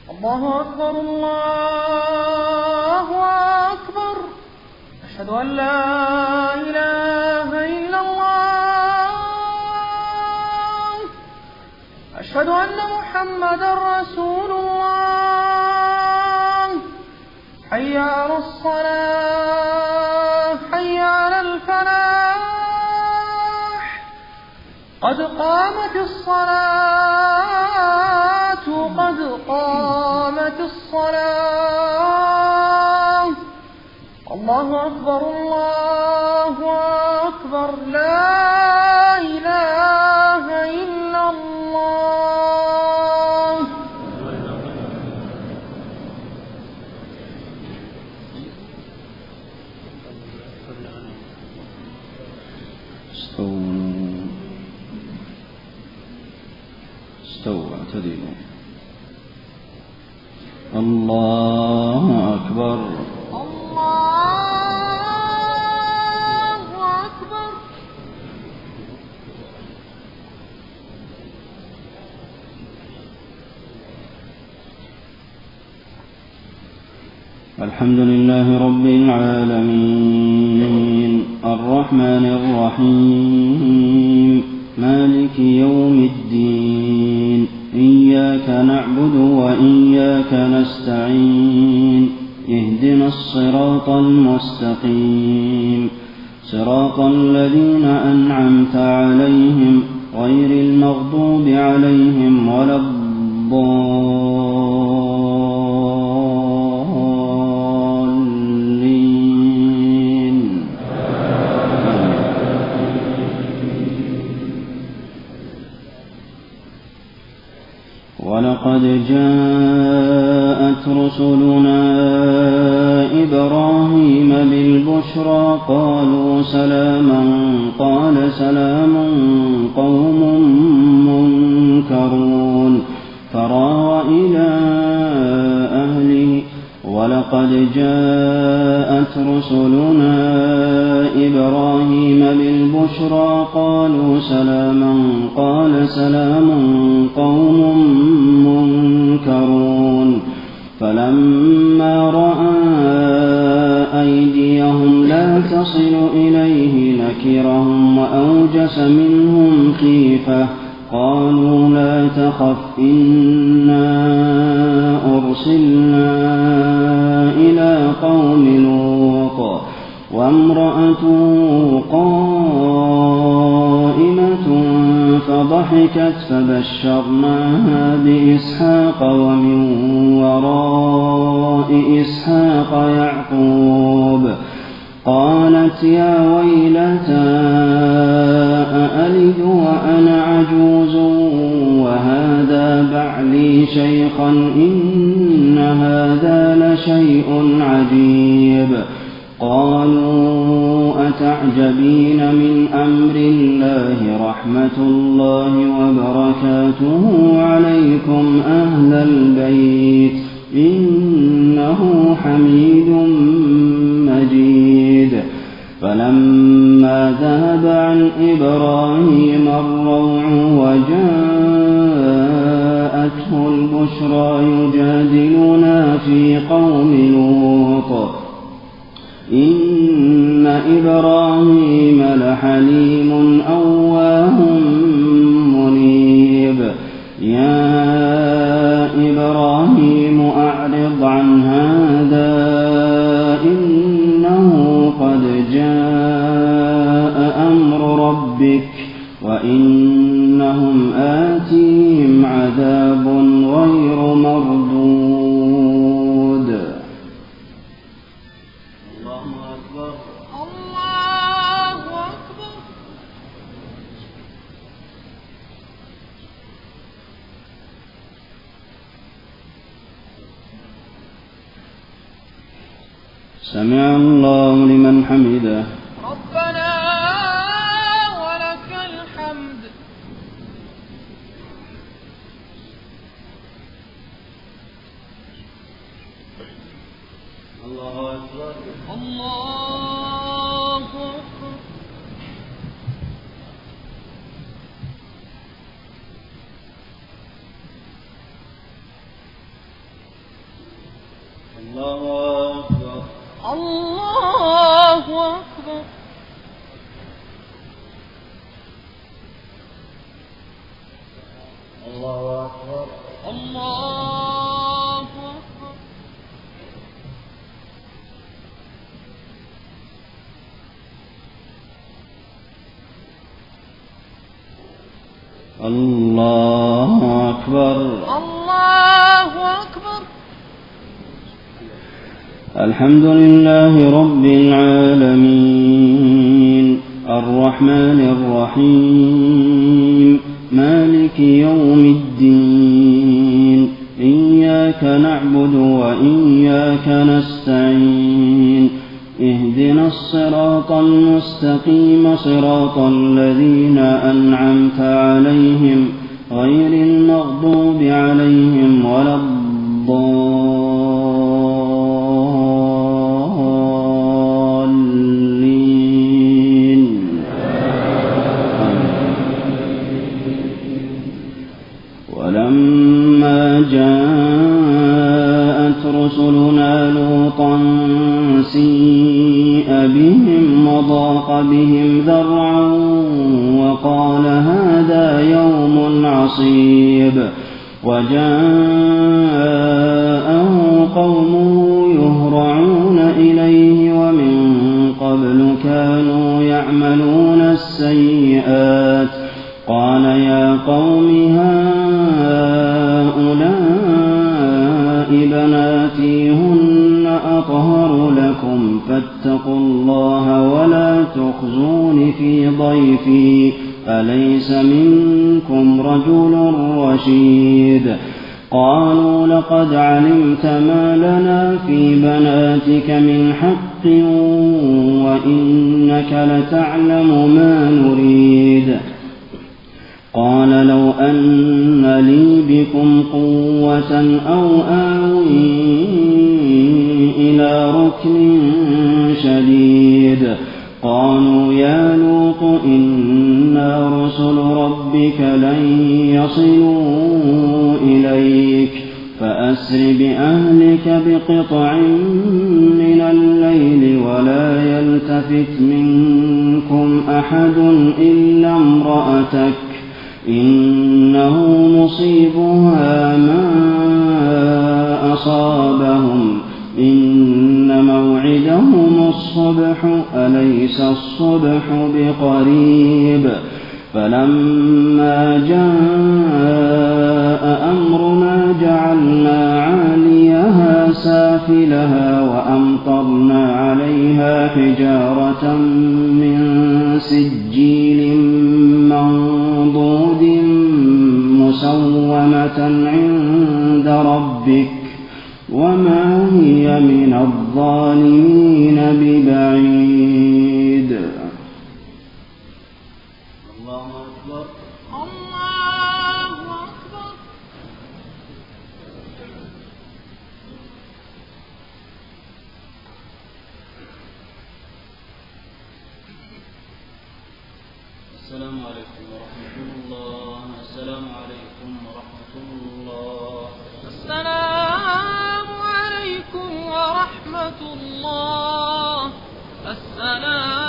الله أكبر الله أكبر. أشهد أن لا إله إلا الله. أشهد أن محمدا رسول الله. حي على الصلاة حي على الفلاح. قد قامت الصلاة قد قامت الصلاة. الله أكبر الله أكبر. لا إله إلا الله. استووا اعتدلوا. الله أكبر الله أكبر. الحمد لله رب العالمين الرحمن الرحيم مالك يوم الدين إياك نعبد وإياك نستعين اهدنا الصراط المستقيم صراط الذين أنعمت عليهم غير المغضوب عليهم ولا الضالين. ولقد جاءت رسلنا إبراهيم بالبشرى قالوا سلاما قال سلام قوم منكرون فراغ إلى أهله. ولقد جاءت رسلنا إبراهيم بالبشرى قالوا سلاما قال سلام قوم منكرون فلما رأى أيديهم لا تصل إليه نكرهم وأوجس منهم خيفة قالوا لا تخف إنا أرسلنا إلى قوم لوط وامرأته قائمة فضحكت فبشرناها بإسحاق ومن وراء إسحاق يعقوب. قالت يا ويلتى أألد وأنا عجوز وهذا بعلي شيخا إن هذا لشيء عجيب. قالوا أتعجبين من أمر الله رحمة الله وبركاته عليكم أهل البيت إنه حميد مجيد. فلما ذهب عن إبراهيم الروع وجاءته البشرى يجادلنا في قوم لوط إن إبراهيم لحليم أواه منيب. يا إبراهيم أعرض عن هذا إنه قد جاء أمر ربك وإنهم آتيهم عذاب غير مردود. الله أكبر الله أكبر. سمع الله لمن حمده ربنا ولك الحمد. الله أكبر الله أكبر. الله أكبر. الله أكبر. الله أكبر. الله أكبر. الله أكبر. الله أكبر. الحمد لله رب العالمين الرحمن الرحيم مالك يوم الدين إياك نعبد وإياك نستعين اهدنا الصراط المستقيم صراط الذين أنعمت عليهم غير المغضوب عليهم ولا الضالين. ولما جاءت رسلنا لوطا سيء بهم وضاق بهم ذرعا وقال هذا يوم عصيب وجاءه قومه يهرعون إليه ومن قبل كانوا يعملون السيئات قال يا قوم هؤلاء بناتي هن أطهر لكم فاتقوا الله ولا تخزون في ضيفي أليس منكم رجل رشيد قالوا لقد علمت ما لنا في بناتك من حق وإنك لتعلم ما نريد قال لو أن لي بكم قوة أو آوي إلى ركن شديد قالوا يا لوط إنا رسل ربك لن يصلوا إليك فأسر بأهلك بقطع من الليل ولا يلتفت منكم أحد إلا امرأتك إنه مصيبها ما أصابهم إن موعدهم الصبح أليس الصبح بقريب فلما جاء أمرنا جعلنا عاليها سافلها وأمطرنا عليها حجارة من سجيل منضود مسومة عند ربك وما هي من الظالمين ببعيد. الله أكبر. الله أكبر. السلام عليكم ورحمة الله. السلام عليكم ورحمة الله. السلام عليكم ورحمة الله. السلام